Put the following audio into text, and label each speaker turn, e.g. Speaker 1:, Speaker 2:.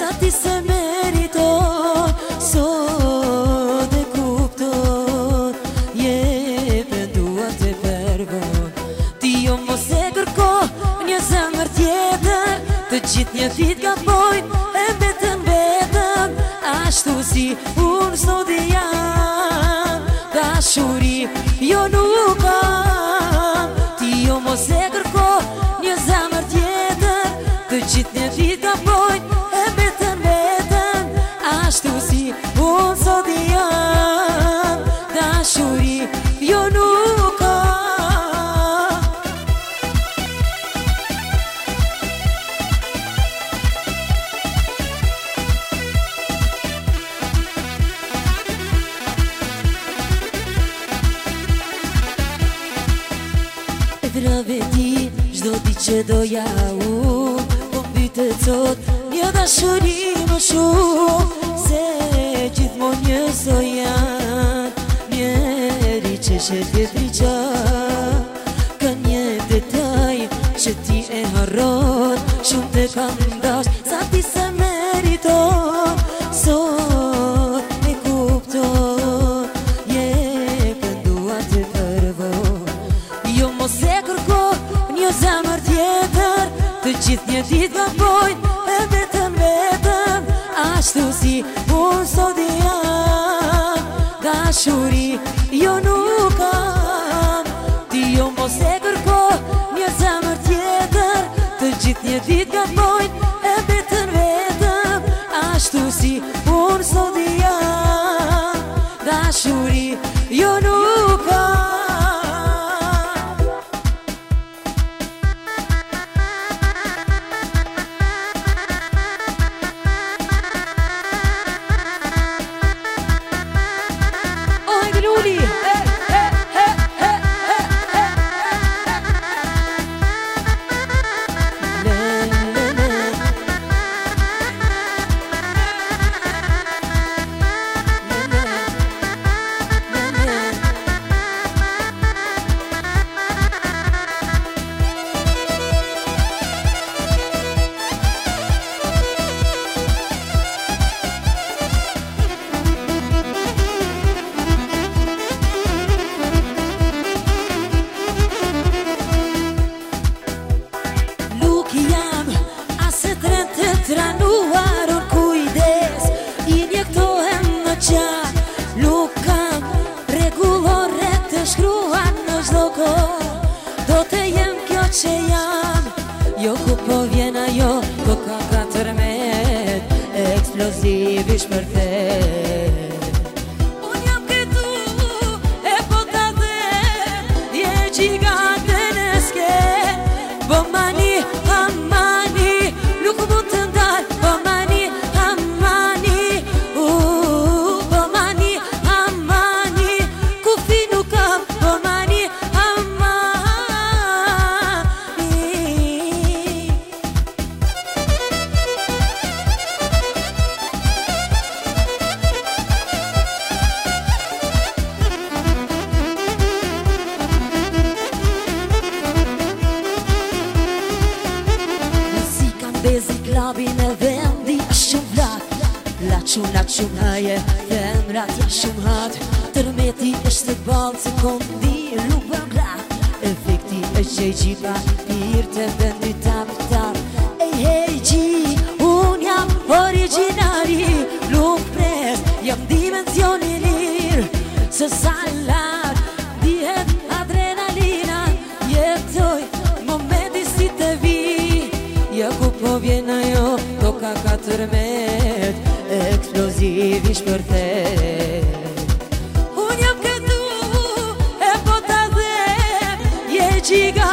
Speaker 1: sa ti se meriton, sot e kupton, je pendua të përvon. Ti jo mos e kërko një zemër tjetër, të gjithë një dit ka bojnë e betën betën, ashtu si unë sot e jam, dashuri jo nuk kam. Ti jo mos e kërko një zemër tjetër, të gjithë një dit ka bojnë e betën betën, ashtu si unë sot e jam, dashuri jo nuk kam. Drave ti, gjdo ti që doja unë, po mbytet sot një dashuri më shumë, se gjithmon një zojan, njeri që shetë friqan, ka një detaj që ti e harron, shumë të kam dash, sa ti se meriton, sot e kupton, je pendua të përvon. Jo mos e kërko një zemër tjetër, të gjithë një dit ka bojnë e betën betën, ashtu si unë sot e jam, dashuri jo nuk kam. Ti jo mos e kërko një zemër tjetër, të gjithë një dit ka bojnë e betën betën, ashtu si unë sot e jam, dashuri jo nuk kam. Tranuarun kujdes, i njektohem në qan, nuk kam regulore të shkruan në çdo kohë, do të jem kjo që jam, jo ku po vjen ajo, po ka 14 eksplozivi shpërthet. Unë jam këtu e po ta them, je gjigante në sken, po mani, amani, nuk mund të klabin e vendi është shumë vlak, laqun haje, femrat ja shumë hat, tërmeti është të balë se kondi nuk bën grak, efekti është që i gjipa, pirë të vendi tap tap. Ej hej gji, unë jam originali, nuk pres, jam dimensioni lirë, se sa lartë, dihet adrenalina, jetoj momenti si të vi, ja ku po vjen ajo, toka 14 eksplozivi shpërthet. Unë jam këtu e po ta them, je gjigante